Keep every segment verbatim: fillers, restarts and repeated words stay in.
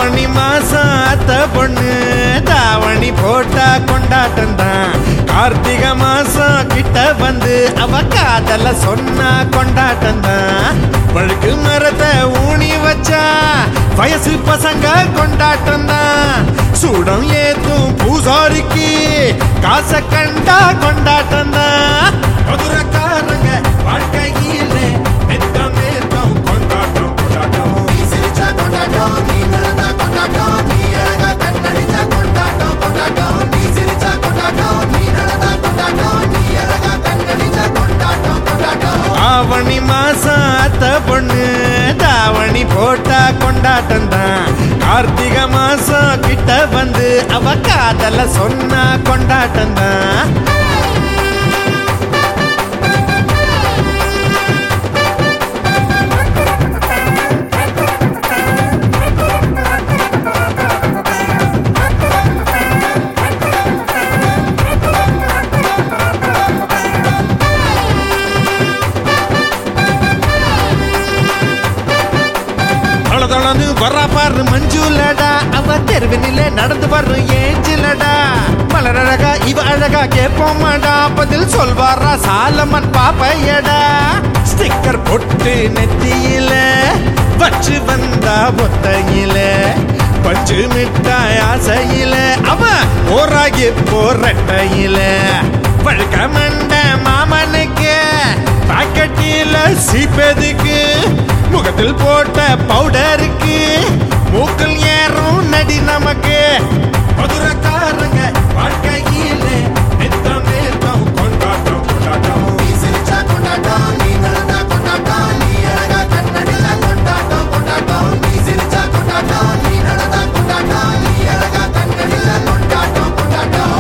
ஆவணி மாசம் அத்த பொண்ணு தாவணி போட்டா கொண்டாட்டம் தான். கார்த்திகை மாசம் கிட்ட வந்து அவ காதல சொன்னா கொண்டாட்டம் தான். வழுக்கு மரத்தை ஊனி வச்சா வயசு பசங்க கொண்டாட்டம் தான். சூடம் ஏத்தும் பூசாரிக்கு காசை கண்டா கொண்டாட்டம் தான். மதுரக்காரங்க வாழ்க்கையில நெத்தம் நேர்த்தம் கொண்டாட்டம் கொண்டாட்டம். நீ சிரிச்சா கொண்டாட்டம், நீ நடந்தா கொண்டாட்டம், நீ அழகா கண்ணடிச்சா கொண்டாட்டம் கொண்டாட்டம். நீ சிரிச்சா கொண்டாட்டம், நீ நடந்தா கொண்டாட்டம், நீ அழகா கண்ணடிச்சா கொண்டாட்டம் கொண்டாட்டம். ஆவணி மாசம் அத்த பொண்ணு தாவணி போட்டா கொண்டாட்டம் தான். கார்த்திகை மாசம் கிட்ட வந்து அவ காதல சொன்னா கொண்டாட்டம் தான். வரா பாரு மஞ்சுலடா, அவ தெருவினிலே நடந்து வரும் ஏஞ்சிலடா. மலர் அழகா இவ அழகா கேப்போமாடா, பதில் சொல்வாரா சாலமன் பாப்பையடா. ஸ்டிக்கர் பொட்டு நெத்தியில வச்சு வந்தா ஒத்தையில, பஞ்சு மிட்டாய் ஆசையில அவ ஓராகி போரட்டையில. வழுக்க மண்ட மாமனுக்கு பாக்கெட்டில சீப்பதுக்கு, முகத்தில் போட்ட பவுடருக்கு மூக்கில் ஏறும் நடி நமக்கு. மதுரக்காரங்க வாழ்க்கையில நெத்தம் நேர்த்தம் கொண்டாட்டம் கொண்டாட்டம். நீ சிரிச்சா கொண்டாட்டம், நீ நடந்தா கொண்டாட்டம், நீ அழகா கண்ணடிச்சா கொண்டாட்டம் கொண்டாட்டம். நீ சிரிச்சா கொண்டாட்டம், நீ நடந்தா கொண்டாட்டம், நீ அழகா கண்ணடிச்சா கொண்டாட்டம் கொண்டாட்டம்.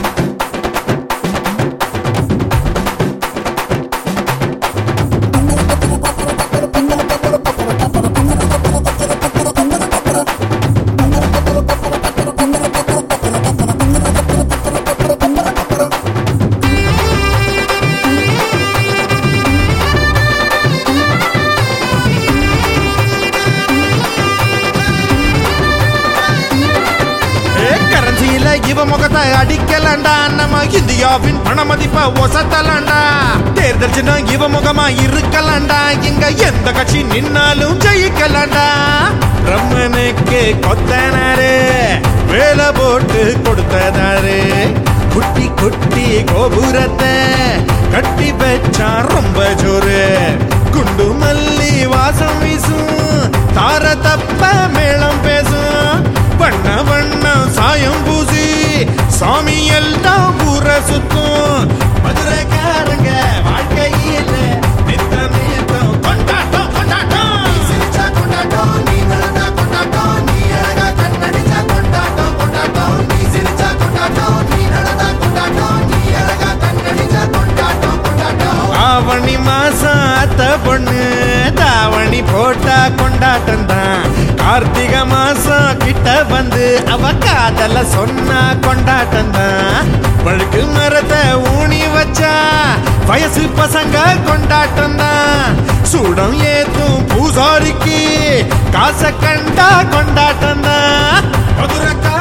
இவ முகத்தை அடிக்கலண்டா, நம்ம இந்தியாவின் பண மதிப்ப ஒசத்தலண்டா. தேர்தல் சின்னம் இவ முகமா இருக்கலண்டா, இங்க எந்த கட்சி நின்னாலும் ஜெயிக்கலண்டா. ரம்மனுக்கு கொத்தனாரு வேலை போட்டு கொடுத்ததாரு, குட்டி குட்டி கோபுரத்தை கட்டி வச்சா ரொம்ப ஜோரு. குண்டு மல்லி வாசம் வீசும், தார தப்ப மேளம் பேசும். வண்ண வண்ணம் சாயம் பூசி சாமி எல்லாம் ஊர சுத்தும். மதுரைக்காரங்க வாழ்க்கையில நித்தம் நேர்த்தம் கொண்டாட்டம் கொண்டாட்டம். நீ சிரிச்சா கொண்டாட்டம், நீ நடந்தா கொண்டாட்டம், நீ அழகா கண்ணடிச்சா கொண்டாட்டம் கொண்டாட்டம். நீ சிரிச்சா கொண்டாட்டம், நீ நடந்தா கொண்டாட்டம், நீ அழகா கண்ணடிச்சா கொண்டாட்டம் கொண்டாட்டம். ஆவணி மாசம் அத்த பொண்ணு தாவணி போட்டா கொண்டாட்டம் தான். கார்த்திகை மாசம் கிட்ட வந்து அவ காதல சொன்னா கொண்டாட்டம் தான். வழுக்கு மரத்தை ஊனி வச்சா வயசு பசங்க கொண்டாட்டம் தான். சூடம் ஏத்தும் பூசாரிக்கு காசை கண்டா கொண்டாட்டம் தான். மதுரக்கா